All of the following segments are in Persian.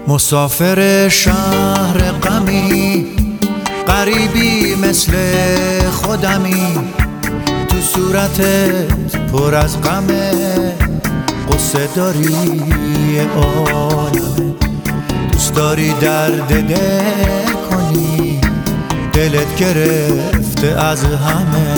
مسافر شهر غمی، غریبی مثل خودمی، تو صورتت پر از غمه، قصه داری عالمه، دوست داری درد دل کنی، دلت گرفته از همه.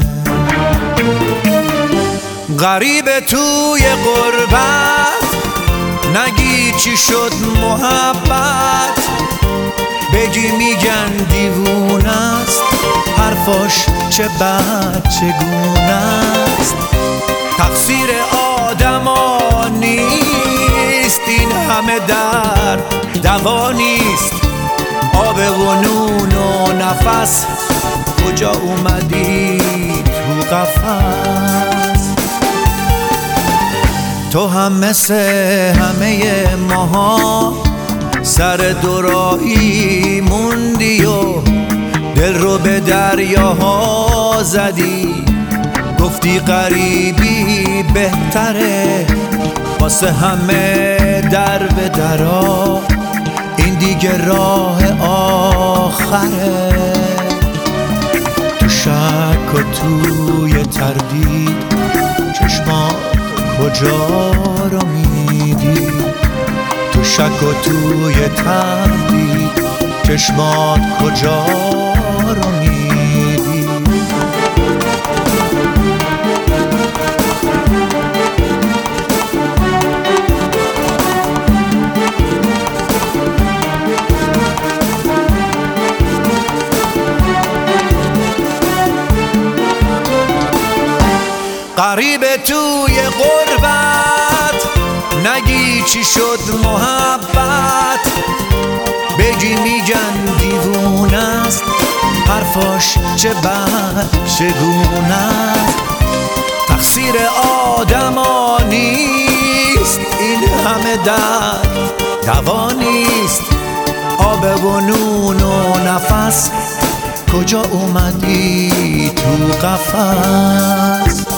غریب توی غربت، نگی چی شد محبت، بگی میگن دیوونه است، حرفاش چه بد چگونه است. تقصیر آدما نیست این همه درد، دوا نیست. آب و نون و نفس، کجا اومدی تو قفس؟ تو هم مثل همه ماها سر دوراهی موندی و دل رو به دریاها زدی، گفتی غریبی بهتره، واسه همه در به درا، این دیگه راه آخره. تو شک و توی تردید، چشمات کجا رو میدی؟ تو شک و توی تردید، چشمات کجا رو میدی؟ غریب توی غربت، نگی چی شد محبت، بگی میگن دیوونه است، حرفاش چه بد چگونه است. تقصیر آدما نیست این همه درد، دوا نیست. آب و نون و نفس، کجا اومدی تو قفس؟